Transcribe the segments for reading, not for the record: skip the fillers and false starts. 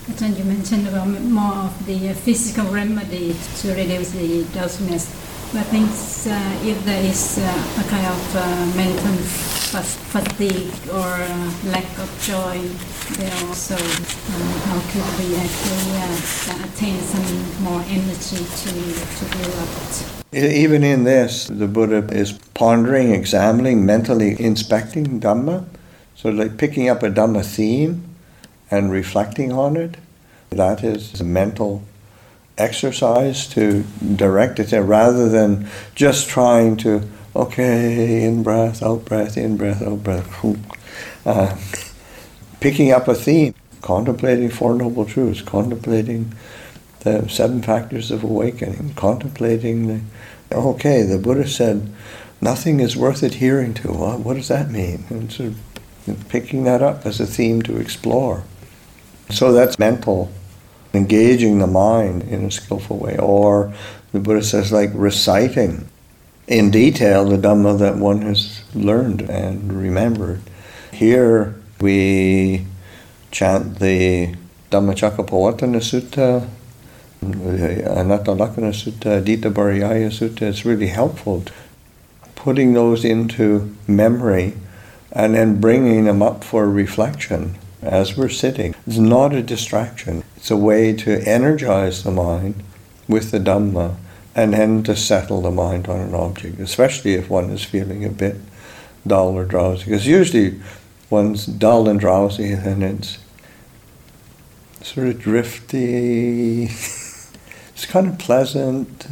Then you mentioned about more of the physical remedy to reduce the drowsiness. But I think if there is a kind of mental fatigue or lack of joy, there also how could we actually attain some more energy to do that? Even in this, the Buddha is pondering, examining, mentally inspecting Dhamma. So like picking up a Dhamma theme and reflecting on it. That is a mental exercise to direct it there, rather than just trying to, okay, in breath, out breath, in breath, out breath. Picking up a theme, contemplating Four Noble Truths, contemplating the 7 factors of awakening, contemplating the Buddha said, nothing is worth adhering to. Well, what does that mean? And sort of picking that up as a theme to explore. So that's mental, engaging the mind in a skillful way. Or the Buddha says, like reciting in detail the Dhamma that one has learned and remembered. Here we chant the Dhammacakkappavattana Sutta, Anattalakkana Sutta, Adita Pariyaya Sutta. It's really helpful putting those into memory and then bringing them up for reflection as we're sitting. It's not a distraction. It's a way to energize the mind with the Dhamma and then to settle the mind on an object, especially if one is feeling a bit dull or drowsy. Because usually one's dull and drowsy and it's sort of drifty. It's kind of pleasant,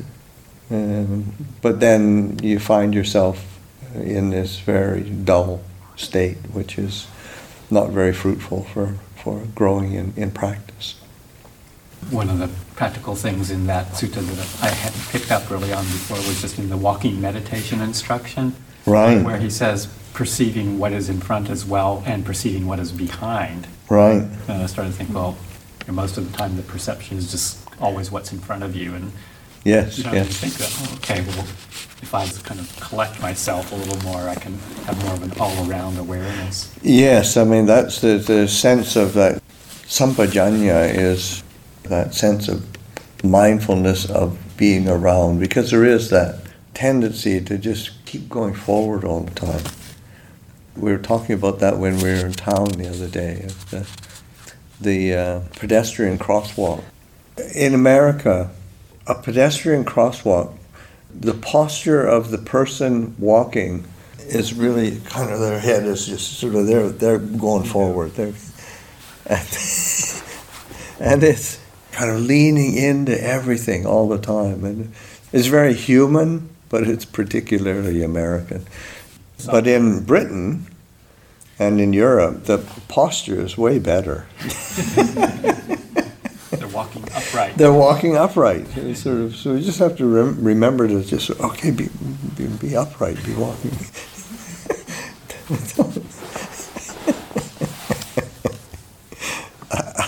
but then you find yourself in this very dull state, which is not very fruitful for growing in practice. One of the practical things in that sutta that I hadn't picked up early on before was just in the walking meditation instruction, right, where he says perceiving what is in front as well and perceiving what is behind. Right. And I started to think, well, most of the time the perception is just always what's in front of you, and yes, you yes. think that, okay, well, if I kind of collect myself a little more, I can have more of an all-around awareness. Yes, I mean, that's the sense of that sampajanya is that sense of mindfulness of being around, because there is that tendency to just keep going forward all the time. We were talking about that when we were in town the other day, the pedestrian crosswalk. In America, a pedestrian crosswalk, the posture of the person walking is really kind of, their head is just sort of, they're going forward. And it's kind of leaning into everything all the time. And it's very human, but it's particularly American. But in Britain and in Europe, the posture is way better. They're walking upright. They're walking upright. Sort of, so you just have to remember to just, okay, be upright, be walking.